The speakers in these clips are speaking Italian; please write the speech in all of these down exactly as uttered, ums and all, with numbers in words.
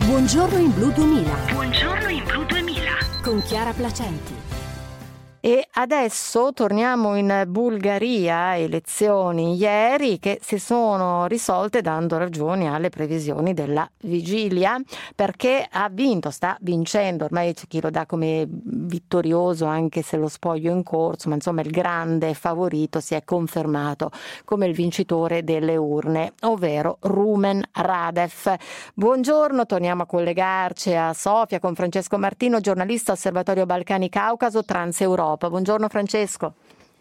Buongiorno in Blu duemila. Buongiorno in Blu duemila. Con Chiara Placenti. E adesso torniamo in Bulgaria, elezioni ieri che si sono risolte dando ragioni alle previsioni della vigilia, perché ha vinto, sta vincendo, ormai c'è chi lo dà come vittorioso anche se lo spoglio è in corso, ma insomma il grande favorito si è confermato come il vincitore delle urne, ovvero Rumen Radev. Buongiorno, torniamo a collegarci a Sofia con Francesco Martino, giornalista Osservatorio Balcani Caucaso Transeuropa. Buongiorno Francesco.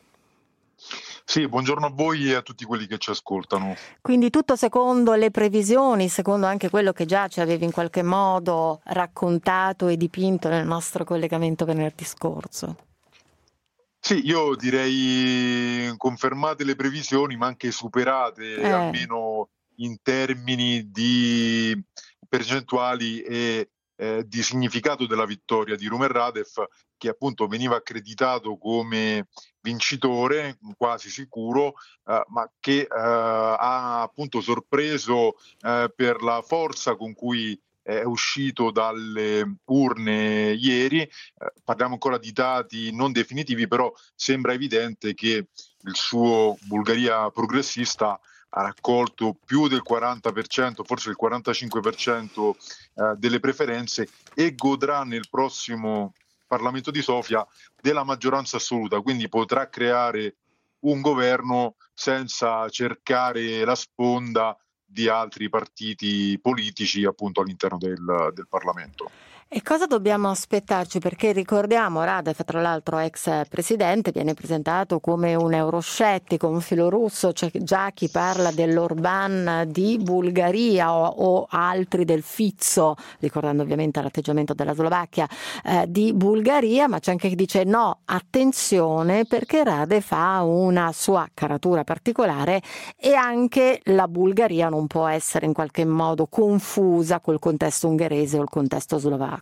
Sì, buongiorno a voi e a tutti quelli che ci ascoltano. Quindi tutto secondo le previsioni, secondo anche quello che già ci avevi in qualche modo raccontato e dipinto nel nostro collegamento venerdì scorso. Sì, io direi confermate le previsioni, ma anche superate, Eh. almeno in termini di percentuali e eh, di significato della vittoria di Rumen Radev, che appunto veniva accreditato come vincitore, quasi sicuro, eh, ma che eh, ha appunto sorpreso eh, per la forza con cui è uscito dalle urne ieri. Eh, parliamo ancora di dati non definitivi, però sembra evidente che il suo Bulgaria progressista ha raccolto più del quaranta per cento, forse il quarantacinque per cento eh, delle preferenze e godrà nel prossimo Parlamento di Sofia della maggioranza assoluta, quindi potrà creare un governo senza cercare la sponda di altri partiti politici appunto all'interno del, del Parlamento. E cosa dobbiamo aspettarci? Perché ricordiamo, Radev, tra l'altro ex presidente, viene presentato come un euroscettico, un filorusso, c'è già chi parla dell'Orban di Bulgaria o, o altri del Fizzo, ricordando ovviamente l'atteggiamento della Slovacchia, eh, di Bulgaria, ma c'è anche chi dice no, attenzione, perché Radev ha una sua caratura particolare e anche la Bulgaria non può essere in qualche modo confusa col contesto ungherese o il contesto slovacco.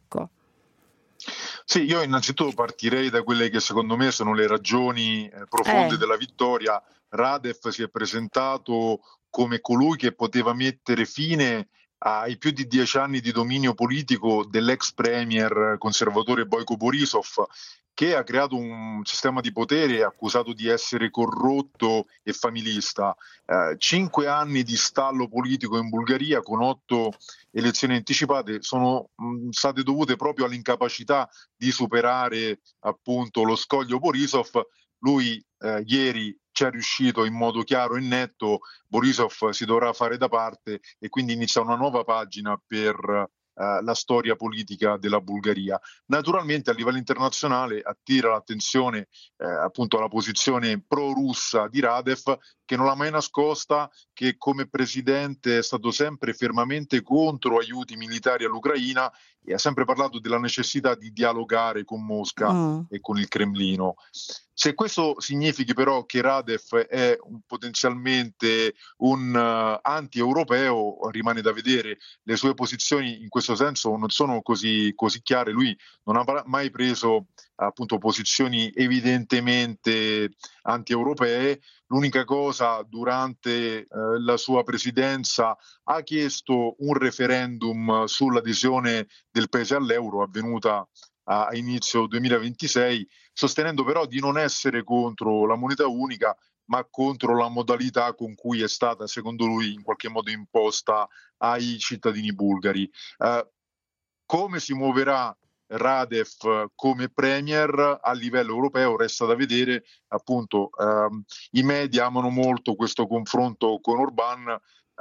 Sì, io innanzitutto partirei da quelle che secondo me sono le ragioni eh, profonde Eh. della vittoria. Radev si è presentato come colui che poteva mettere fine ai più di dieci anni di dominio politico dell'ex premier conservatore Boyko Borisov, che ha creato un sistema di potere accusato di essere corrotto e familista. Eh, cinque anni di stallo politico in Bulgaria con otto elezioni anticipate sono mh, state dovute proprio all'incapacità di superare appunto lo scoglio Borisov. Lui eh, ieri ci è riuscito in modo chiaro e netto, Borisov si dovrà fare da parte e quindi inizia una nuova pagina per Uh, la storia politica della Bulgaria. Naturalmente a livello internazionale attira l'attenzione eh, appunto la posizione pro-russa di Radev, che non l'ha mai nascosta, che come presidente è stato sempre fermamente contro aiuti militari all'Ucraina e ha sempre parlato della necessità di dialogare con Mosca Mm. e con il Cremlino. Se questo significhi però che Radev è un, potenzialmente un uh, anti-europeo, rimane da vedere. Le sue posizioni in questo senso non sono così, così chiare. Lui non ha mai preso appunto posizioni evidentemente anti-europee. L'unica cosa, durante eh, la sua presidenza ha chiesto un referendum sull'adesione del paese all'euro, avvenuta a inizio duemilaventisei, sostenendo però di non essere contro la moneta unica, ma contro la modalità con cui è stata, secondo lui, in qualche modo imposta ai cittadini bulgari. Eh, come si muoverà Radev come premier a livello europeo resta da vedere. Appunto, ehm, i media amano molto questo confronto con Orban.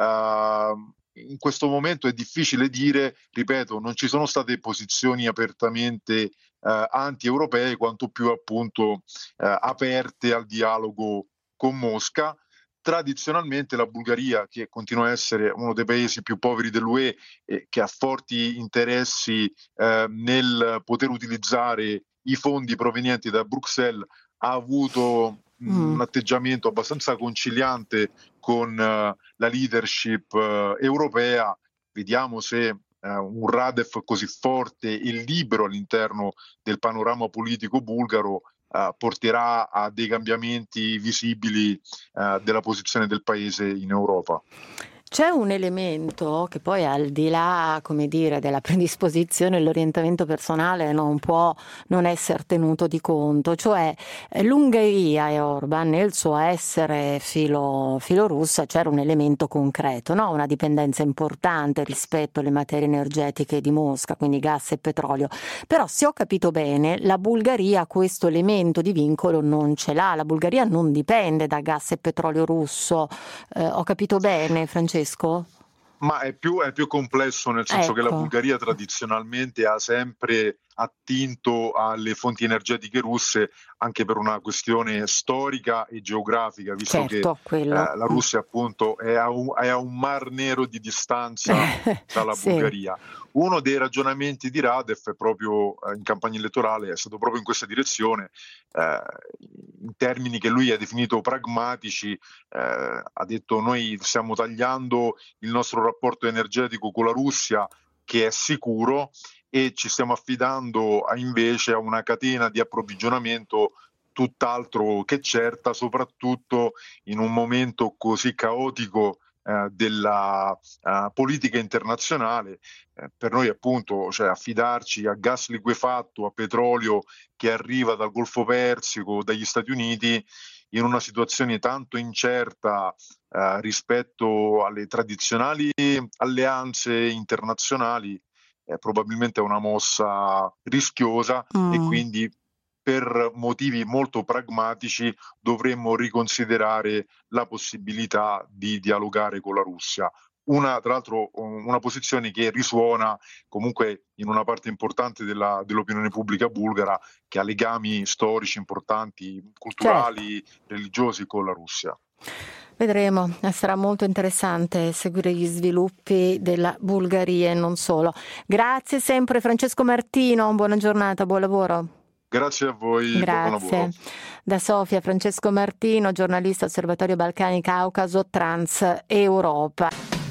Ehm, in questo momento è difficile dire, ripeto, non ci sono state posizioni apertamente eh, anti-europee, quanto più appunto eh, aperte al dialogo con Mosca. Tradizionalmente la Bulgaria, che continua a essere uno dei paesi più poveri dell'U E e che ha forti interessi eh, nel poter utilizzare i fondi provenienti da Bruxelles, ha avuto Mm. un atteggiamento abbastanza conciliante con uh, la leadership uh, europea. Vediamo se uh, un Radev così forte e libero all'interno del panorama politico bulgaro uh, porterà a dei cambiamenti visibili uh, della posizione del paese in Europa. C'è un elemento che poi, al di là, come dire, della predisposizione e l'orientamento personale, non può non essere tenuto di conto, cioè eh, l'Ungheria e Orban, nel suo essere filo, filorussa, c'era un elemento concreto, no? Una dipendenza importante rispetto alle materie energetiche di Mosca, quindi gas e petrolio. Però, se ho capito bene, la Bulgaria questo elemento di vincolo non ce l'ha. La Bulgaria non dipende da gas e petrolio russo. Eh, ho capito bene, Francesco? Ma è più, è più complesso, nel senso Ecco. che la Bulgaria tradizionalmente ha sempre attinto alle fonti energetiche russe, anche per una questione storica e geografica, visto Certo, che quello. eh, la Russia appunto è a, un, è a un mar nero di distanza dalla Sì. Bulgaria. Uno dei ragionamenti di Radev è proprio eh, in campagna elettorale, è stato proprio in questa direzione, eh, in termini che lui ha definito pragmatici, eh, ha detto: noi stiamo tagliando il nostro rapporto energetico con la Russia, che è sicuro, e ci stiamo affidando a, invece a una catena di approvvigionamento tutt'altro che certa, soprattutto in un momento così caotico eh, della uh, politica internazionale. Eh, per noi appunto, cioè, affidarci a gas liquefatto, a petrolio che arriva dal Golfo Persico, dagli Stati Uniti, in una situazione tanto incerta eh, rispetto alle tradizionali alleanze internazionali, è probabilmente una mossa rischiosa Mm. e quindi, per motivi molto pragmatici, dovremmo riconsiderare la possibilità di dialogare con la Russia. Una, tra l'altro, una posizione che risuona comunque in una parte importante della, dell'opinione pubblica bulgara, che ha legami storici importanti, culturali, Certo. religiosi con la Russia. Vedremo, sarà molto interessante seguire gli sviluppi della Bulgaria e non solo. Grazie sempre Francesco Martino, buona giornata, buon lavoro. Grazie a voi, buon lavoro. Grazie. Da Sofia, Francesco Martino, giornalista Osservatorio Balcani Caucaso Trans Europa.